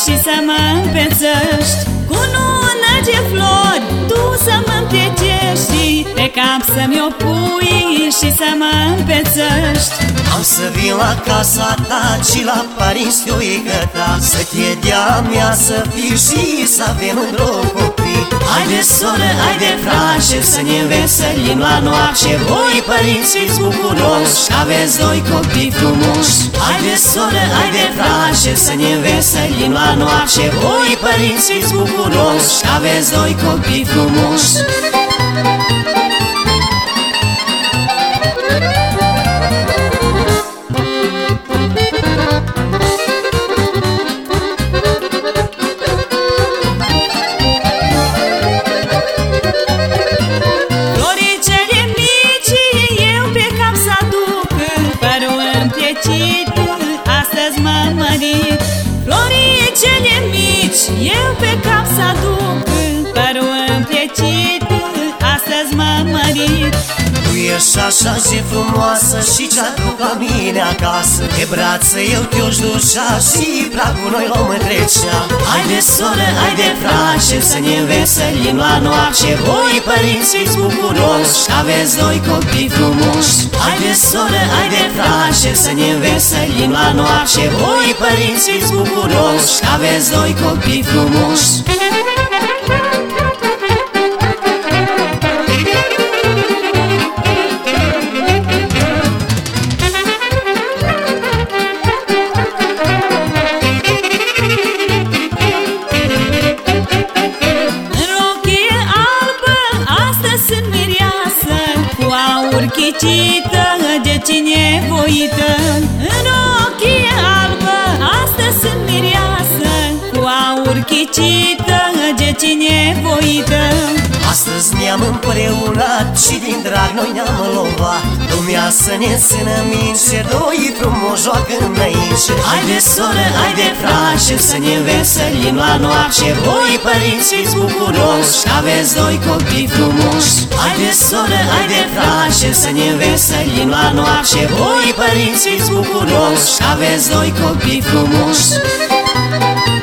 și să mă împețăști cu nună de flori, tu să mă împiecești, pe cap să-mi o pui și să mă împețăști. Am să vin la casa ta și la Paris fiuică ta, să te dea mea să fii și să avem într-o copii. Haide soră, haide frașe, să ne înveselim la noapte, voi părinți fiți bucuroși, aveți doi copii frumoși. Haide soră, haide frașe, să ne înveselim la noapte, voi părinți fiți bucuroși, aveți doi copii frumoși. Astăzi m-am mărit, floricele mici, eu pe cap să aduc, părul împlecit, astăzi m-am mărit. Tu ești așa zi frumoasă și ce-aduc la mine acasă, pe brață eu te-o dușa și pragul noi l-om întrecea. Haide soră, haide frașe, să ne înveselim la noapte, voi părinți fiți bucuroși, aveți doi copii frumoși. Haide soră, haide frașe, să ne înveselim la noapte, voi părinți fiți bucuroși, aveți doi copii frumoși. Chicită de cine voită, în ochii albă, astăzi sunt mireasă, cu aur chicită de cine voită. Astăzi ne-am împreunat și din drag noi ne-am lovat, lumea să ne țină minte, doi frumoși joacă înainte. Haide soră, haide frașe, să ne înveselim la noapte, voi părinți fiți bucuroși, aveți doi copii frumoși. Haide soră, haide frașe, să ne înveselim la noapte, voi părinți fiți bucuroși, aveți doi copii frumoși.